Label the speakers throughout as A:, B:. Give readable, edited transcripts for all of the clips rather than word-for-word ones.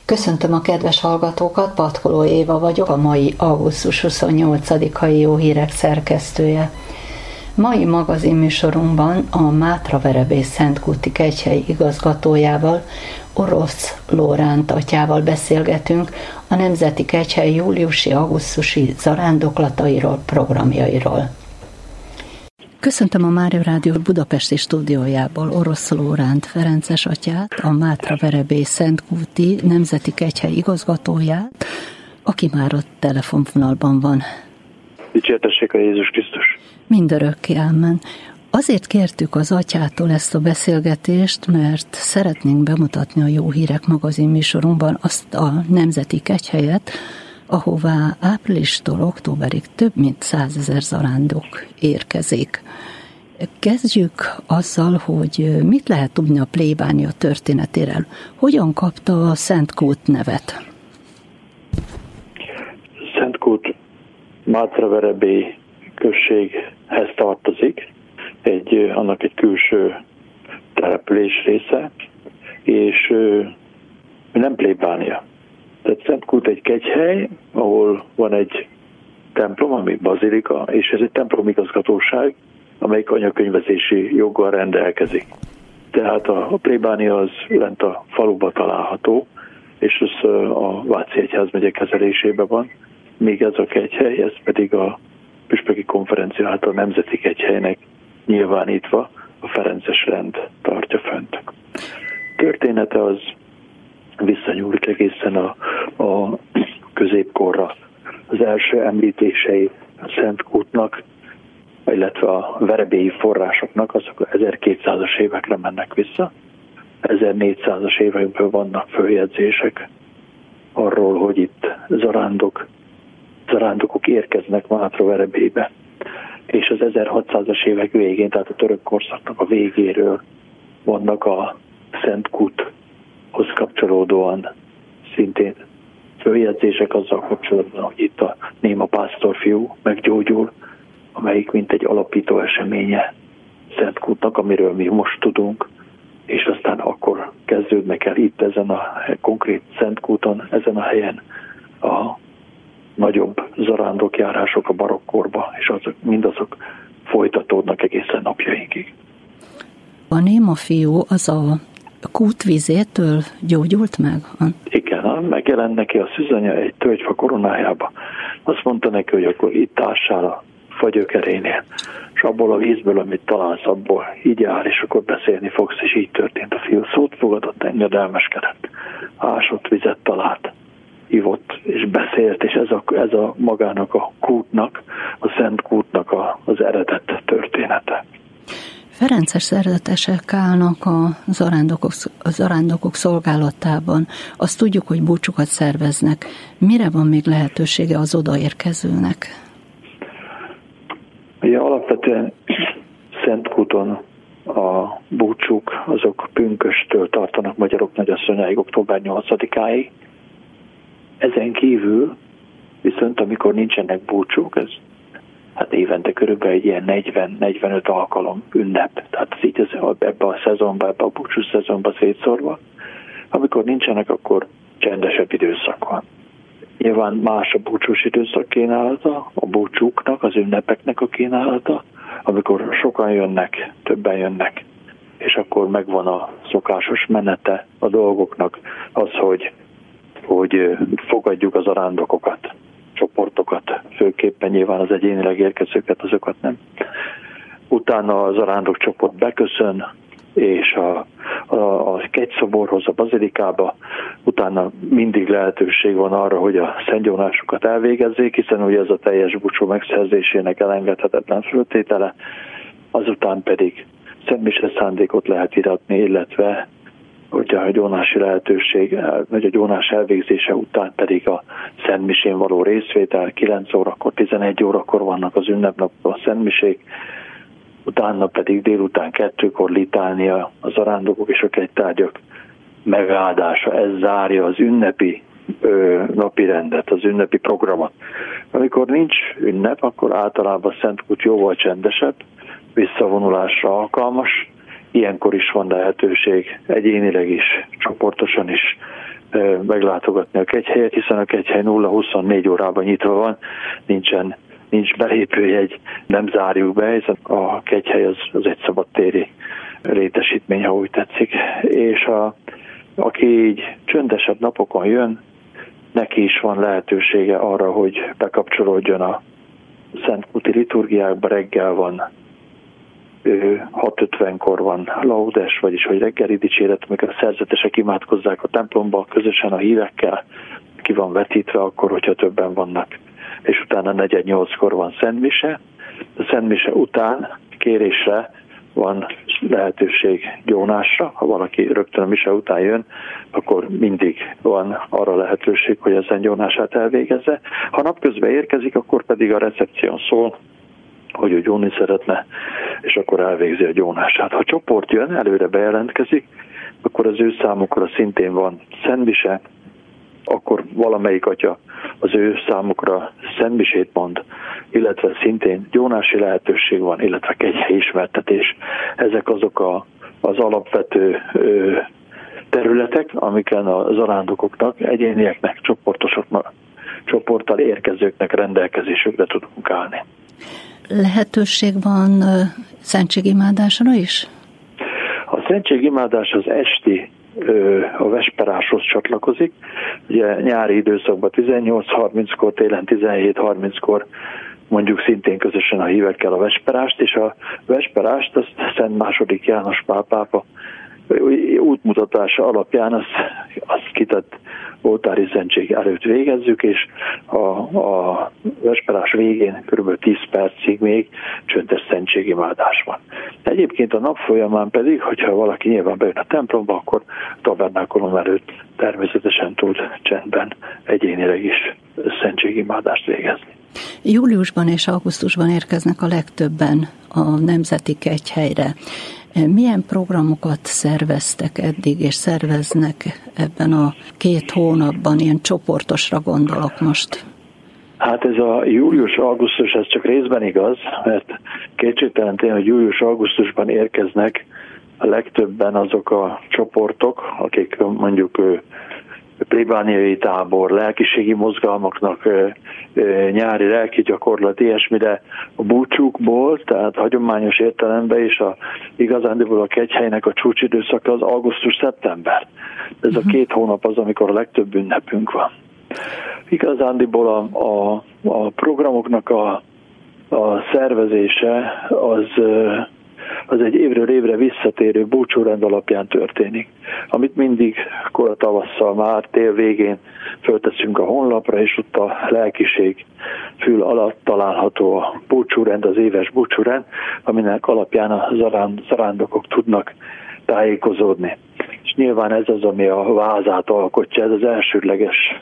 A: Köszöntöm a kedves hallgatókat, Patkoló Éva vagyok, a mai augusztus 28-ai Jó Hírek szerkesztője. Mai magazinműsorunkban a Mátraverebély Szentkúti Kegyhely igazgatójával, Orosz Lóránt atyával beszélgetünk a Nemzeti Kegyhely júliusi-augusztusi zarándoklatairól, programjairól. Köszöntöm a Mária Rádió budapesti stúdiójából Orosz Lóránt Ferences atyát, a Mátraverebély Szentkúti Nemzeti Kegyhely igazgatóját, aki már a telefonvonalban van.
B: Dicsértessék a Jézus Krisztus!
A: Mindörökké, ámen. Azért kértük az atyától ezt a beszélgetést, mert szeretnénk bemutatni a Jó Hírek magazinműsorunkban azt a Nemzeti Kegyhelyet, ahová áprilistól októberig több mint 100 000 zarándok érkezik. Kezdjük azzal, hogy mit lehet tudni a plébánia történetéről. Hogyan kapta a Szentkút nevet?
B: Szentkút Mátraverebély községhez tartozik, annak egy külső település része, és nem plébánia. Tehát Szentkút egy kegyhely, ahol van egy templom, ami bazilika, és ez egy templomigazgatóság, amelyik anyakönyvezési joggal rendelkezik. Tehát a plébánia az lent a faluba található, és ez a Váci Egyházmegye kezelésében van, míg ez a kegyhely, ez pedig a püspöki konferencia által nemzeti kegyhelynek nyilvánítva a ferences rend tartja fönt. Története az visszanyúlik egészen a középkorra. Az első említései a Szentkútnak, illetve a verebélyi forrásoknak, azok 1200-as évekre mennek vissza. 1400-as évekből vannak följegyzések arról, hogy itt zarándokok érkeznek Mátraverebélybe. És az 1600-as évek végén, tehát a török korszaknak a végéről vannak a Szentkúthoz kapcsolódóan szintén följegyzések azzal kapcsolatban, hogy itt a néma pásztorfiú meggyógyul, amelyik mint egy alapító eseménye Szentkútnak, amiről mi most tudunk, és aztán akkor kezdődnek el itt ezen a konkrét Szentkúton, ezen a helyen a nagyobb zarándokjárások a barokkorba, és mindazok folytatódnak egészen napjainkig.
A: A néma fiú az a kút vizétől gyógyult meg?
B: Igen, megjelent neki a szüzanya egy tölgyfa koronájába. Azt mondta neki, hogy akkor itt ássál a fagyökerénél, és abból a vízből, amit találsz, abból így jár, és akkor beszélni fogsz, és így történt. A fiú szót fogadott, engedelmeskedett, ásott vizet talált, ivott és beszélt, és ez a magának a kútnak, a Szentkútnak az eredet története.
A: Ferences szerzetesek állnak a zarándokok szolgálatában. Azt tudjuk, hogy búcsúkat szerveznek. Mire van még lehetősége az odaérkezőnek?
B: Ugye alapvetően Szentkúton a búcsúk azok pünkösttől tartanak magyarok nagyasszonyáig október 8-áig. Ezen kívül viszont amikor nincsenek búcsúk, ez hát évente körülbelül egy ilyen 40-45 alkalom ünnep, tehát így ebbe a szezonban, ebbe a búcsú szezonban szétszórva. Amikor nincsenek, akkor csendesebb időszak van. Nyilván más a búcsús időszak kínálata, a búcsúknak, az ünnepeknek a kínálata, amikor sokan jönnek, többen jönnek, és akkor megvan a szokásos menete a dolgoknak, az, hogy fogadjuk az zarándokokat, csoportokat, főképpen nyilván az egyénileg érkezőket, azokat nem. Utána a zarándokcsoport beköszön, és a kegyszoborhoz, a bazilikába, utána mindig lehetőség van arra, hogy a szentgyónásokat elvégezzék, hiszen ugye ez a teljes búcsú megszerzésének elengedhetetlen föltétele, azután pedig szentmise szándékot lehet iratni, illetve hogy a gyónási lehetőség, vagy a gyónás elvégzése után pedig a szentmisén való részvétel, 9 órakor, 11 órakor vannak az ünnepnapban a szentmisék, utána pedig délután 2-kor litánia, a zarándokok és a kegytárgyak megáldása. Ez zárja az ünnepi napirendet, az ünnepi programot. Amikor nincs ünnep, akkor általában Szentkút jóval csendesebb, visszavonulásra alkalmas. Ilyenkor is van lehetőség egyénileg is, csoportosan is meglátogatni a kegyhelyet, hiszen a kegyhely 0-24 órában nyitva van, nincs belépőjegy, nem zárjuk be, hiszen a kegyhely az egy szabadtéri létesítmény, ha úgy tetszik. És aki így csöndesebb napokon jön, neki is van lehetősége arra, hogy bekapcsolódjon a szentkúti liturgiákba. Reggel van 6:50-kor van laudes, vagyis hogy reggeli dicséret, amikor a szerzetesek imádkozzák a templomba közösen a hívekkel, ki van vetítve akkor, hogyha többen vannak. És utána 4:08-kor van szentmise. A szentmise után kérésre van lehetőség gyónásra. Ha valaki rögtön a mise után jön, akkor mindig van arra lehetőség, hogy ezen gyónását elvégezze. Ha napközben érkezik, akkor pedig a recepción szól, hogy ő gyónni szeretne, és akkor elvégzi a gyónását. Ha csoport jön, előre bejelentkezik, akkor az ő számukra szintén van szentmise, akkor valamelyik atya az ő számukra szentmisét mond, illetve szintén gyónási lehetőség van, illetve kegyhely ismertetés. Ezek azok az alapvető területek, amiken a zarándokoknak, egyénieknek, csoporttal érkezőknek rendelkezésükre tudunk állni.
A: Lehetőség van szentségimádásra is?
B: A szentségimádás az esti a vesperáshoz csatlakozik. Ugye nyári időszakban 18:30-kor, télen 17:30-kor mondjuk szintén közösen a hívekkel a vesperást, és a vesperást azt Szent II. János Pál pápa útmutatása alapján azt kitett oltári szentség előtt végezzük, és a vesperás végén kb. 10 percig még csöndes szentségimádás van. Egyébként a nap folyamán pedig, hogyha valaki nyilván bejön a templomba, akkor tabernákulum előtt természetesen tud csendben egyénileg is szentségimádást végezni.
A: Júliusban és augusztusban érkeznek a legtöbben a Nemzeti Kegyhelyre. Milyen programokat szerveztek eddig, és szerveznek ebben a 2 hónapban? Ilyen csoportosra gondolok most.
B: Hát ez a július-augusztus, ez csak részben igaz, mert kétségtelen tényleg, hogy július-augusztusban érkeznek a legtöbben azok a csoportok, akik mondjuk plébániai tábor, lelkiségi mozgalmaknak nyári lelki gyakorlat, ilyesmi, de a búcsúkból, tehát hagyományos értelemben is igazándiból a kegyhelynek a csúcsidőszaka az augusztus-szeptember. Ez a 2 hónap az, amikor a legtöbb ünnepünk van. Igazándiból a programoknak a szervezése az egy évről évre visszatérő búcsúrend alapján történik, amit mindig kora tavasszal már tél végén fölteszünk a honlapra, és ott a lelkiség fül alatt található a búcsúrend, az éves búcsúrend, aminek alapján a zarándokok tudnak tájékozódni. És nyilván ez az, ami a vázát alkotja, ez az elsődleges,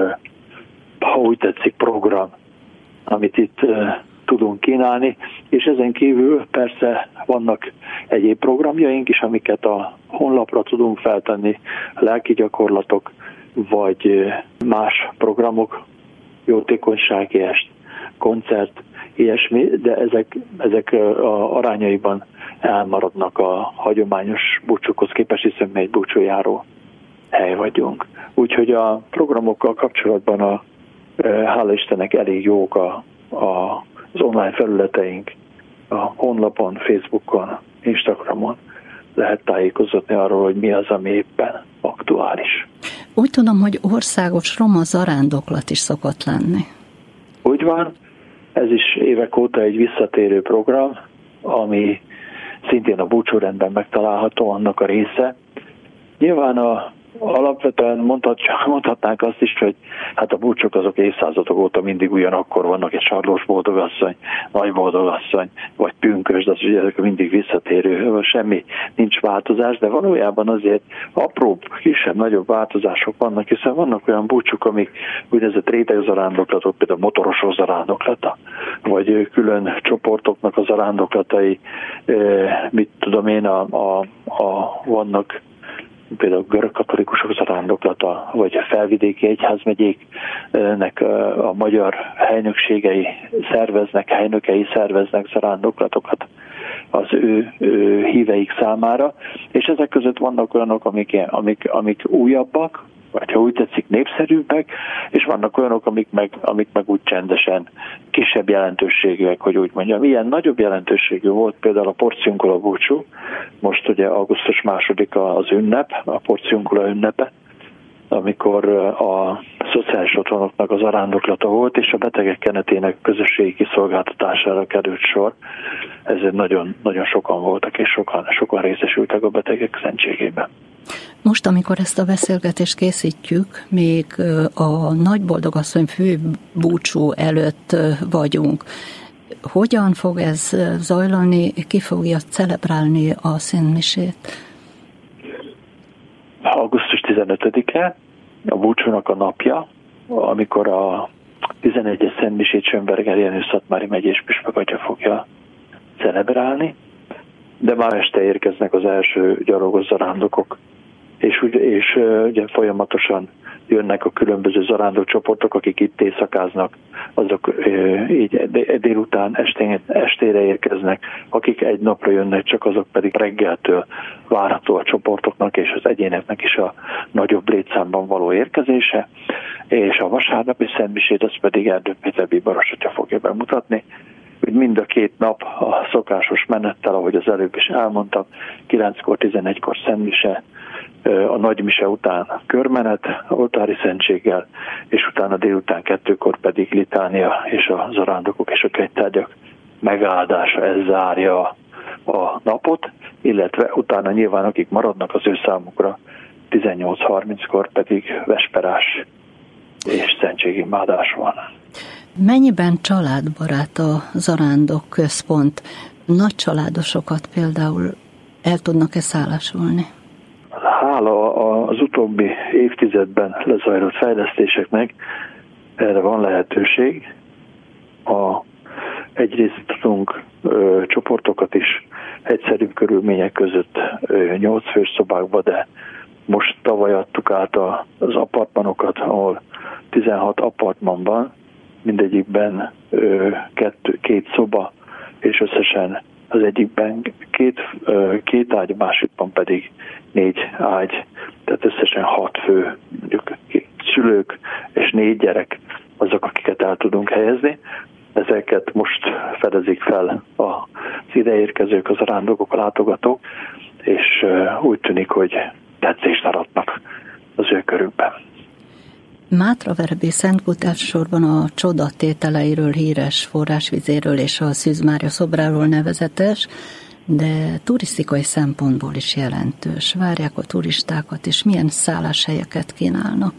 B: ha úgy tetszik, program, amit itt tudunk kínálni, és ezen kívül persze vannak egyéb programjaink is, amiket a honlapra tudunk feltenni, lelki gyakorlatok, vagy más programok, jótékonysági est, koncert, ilyesmi, de ezek arányaiban elmaradnak a hagyományos búcsúkhoz képest, hiszen mi egy búcsújáró hely vagyunk. Úgyhogy a programokkal kapcsolatban hála Istennek elég jók az online felületeink, a honlapon, Facebookon, Instagramon lehet tájékozódni arról, hogy mi az, ami éppen aktuális.
A: Úgy tudom, hogy országos roma zarándoklat is szokott lenni.
B: Úgy van, ez is évek óta egy visszatérő program, ami szintén a búcsúrendben megtalálható, annak a része. Nyilván alapvetően mondhatnánk azt is, hogy hát a búcsúk azok évszázadok óta mindig ugyanakkor vannak, egy sarlós boldogasszony, nagy boldogasszony, vagy pünkösd, az ugye ezek mindig visszatérő, semmi nincs változás, de valójában azért apróbb, kisebb-nagyobb változások vannak, hiszen vannak olyan búcsúk, amik úgynevezett rétegzarándoklatok, például motorosok zarándoklata, vagy külön csoportoknak a zarándoklatai, mit tudom én, vannak például görögkatolikusok zarándoklata, vagy a felvidéki egyházmegyéknek a magyar helynökségei helynökei szerveznek zarándoklatokat az ő híveik számára, és ezek között vannak olyanok, amik újabbak, vagy ha úgy tetszik, népszerűbbek, és vannak olyanok, amik meg úgy csendesen kisebb jelentőségűek, hogy úgy mondjam. Ilyen nagyobb jelentőségű volt például a Porciuncula búcsú, most ugye augusztus 2-a az ünnep, a Porciuncula ünnepe, amikor a szociális otthonoknak az arándoklata volt, és a betegek kenetének közösségi kiszolgáltatására került sor. Ezért nagyon, nagyon sokan voltak, és sokan részesültek a betegek szentségében.
A: Most, amikor ezt a beszélgetést készítjük, még a Nagyboldogasszony főbúcsú előtt vagyunk. Hogyan fog ez zajlani? Ki fogja celebrálni a szentmisét?
B: Augusztus 15-e, a búcsúnak a napja, amikor a 11-es szentmisét Schönberger Jenő Szatmári megyés püspök atya fogja celebrálni, de már este érkeznek az első gyalogos zarándokok, és ugye folyamatosan jönnek a különböző zarándokcsoportok, akik itt éjszakáznak, azok így délután estére érkeznek, akik egy napra jönnek, csak azok pedig reggeltől várható a csoportoknak és az egyéneknek is a nagyobb létszámban való érkezése, és a vasárnapi szentmisét az pedig Erdő Péter bíboros atya fogja bemutatni. Úgy mind a két nap a szokásos menettel, ahogy az előbb is elmondtam, 9-kor, 11-kor szentmise, a nagymise után körmenet, oltári szentséggel, és utána délután 2-kor pedig litánia és a zarándokok és a kegytárgyak megáldása, ez zárja a napot, illetve utána nyilván akik maradnak az ő számukra 18:30-kor pedig vesperás és szentségimádás van.
A: Mennyiben családbarát a zarándok központ? Nagy családosokat például el tudnak-e szállásolni?
B: Hála az utóbbi évtizedben lezajlott fejlesztéseknek erre van lehetőség. Egyrészt tudunk csoportokat is egyszerűbb körülmények között 8 fős szobákba, de most tavaly adtuk át az apartmanokat, ahol 16 apartmanban, mindegyikben 2 szoba, és összesen az egyikben két ágy, a másikban pedig 4 ágy, tehát összesen 6 fő, mondjuk szülők és 4 gyerek azok, akiket el tudunk helyezni. Ezeket most fedezik fel az ideérkezők, az arándokok, a látogatók, és úgy tűnik, hogy tetszést aratnak az ő körükben.
A: Mátraverebé Szentkút elsősorban a csodatételeiről híres, forrásvizéről és a Szűz Mária szobráról nevezetes, de turisztikai szempontból is jelentős. Várják a turistákat, és milyen szálláshelyeket kínálnak?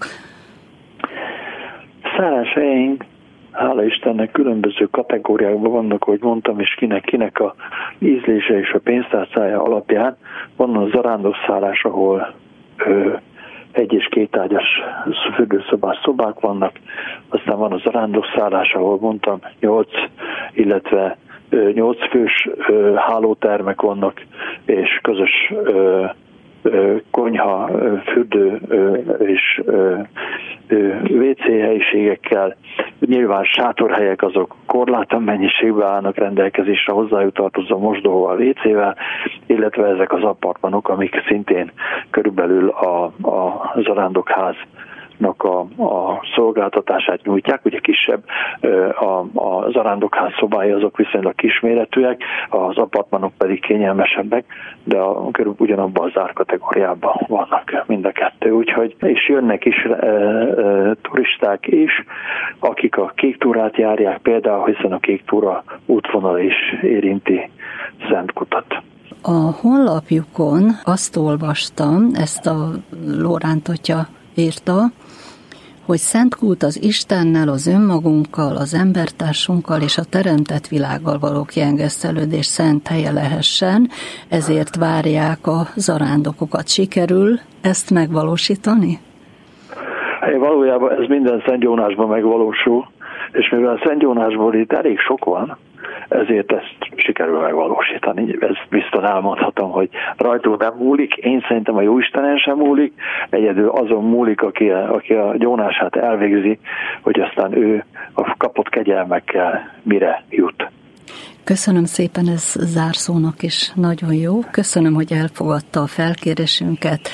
B: Szálláshelyeink, hála Istennek, különböző kategóriákban vannak, ahogy mondtam, és kinek a ízlése és a pénztárcája alapján. Van a zarándokszállás, ahol 1 és 2 ágyas fürdőszobás szobák vannak, aztán van a zarándokszállás, ahol mondtam 8, illetve 8 fős hálótermek vannak, és közös konyha, fürdő és WC helyiségekkel. Nyilván sátorhelyek azok korlátlan mennyiségben állnak rendelkezésre, hozzájuk tartozó mosdóval, WC-vel, illetve ezek az apartmanok, amik szintén körülbelül a zarándokház a szolgáltatását nyújtják, ugye kisebb, a zarándokház szobái azok viszonylag kisméretűek, az apartmanok pedig kényelmesebbek, de körülbelül ugyanabban az árkategóriában vannak mind a kettő, úgyhogy és jönnek is turisták is, akik a Kék túrát járják például, hiszen a Kék túra útvonal is érinti Szentkutat.
A: A honlapjukon azt olvastam, ezt a Lóránt atya írta, hogy Szentkút az Istennel, az önmagunkkal, az embertársunkkal és a teremtett világgal való kiengesztelődés szent helye lehessen, ezért várják a zarándokokat. Sikerül ezt megvalósítani?
B: Valójában ez minden Szent Jónásban megvalósul, és mivel Szent Jónásból itt elég sok van, ezért ezt sikerül megvalósítani. Ezt biztos elmondhatom, hogy rajtunk nem múlik, én szerintem a Jóistenen sem múlik, egyedül azon múlik, aki a gyónását elvégzi, hogy aztán ő a kapott kegyelmekkel mire jut.
A: Köszönöm szépen, ez zárszónak is nagyon jó. Köszönöm, hogy elfogadta a felkérésünket.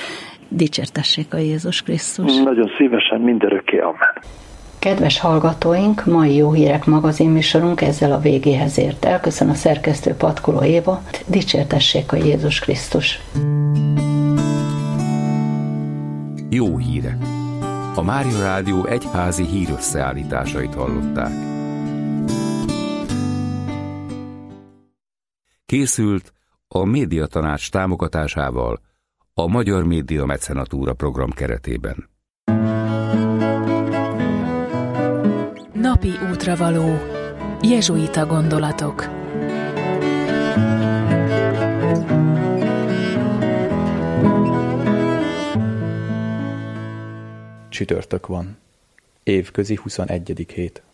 A: Dicsértessék a Jézus Krisztus.
B: Nagyon szívesen, mindörökké, amen.
A: Kedves hallgatóink, mai Jó Hírek magazinműsorunk ezzel a végéhez ért el. Köszön a szerkesztő Patkoló Éva. Dicsértessék a Jézus Krisztus.
C: Jó hírek. A Mária Rádió egyházi hírösszeállításait hallották. Készült a Médiatanács támogatásával a Magyar Média Mecenatúra program keretében.
D: Napi útravaló. Jezsuita gondolatok.
E: Csütörtök van. Évközi 21. hét.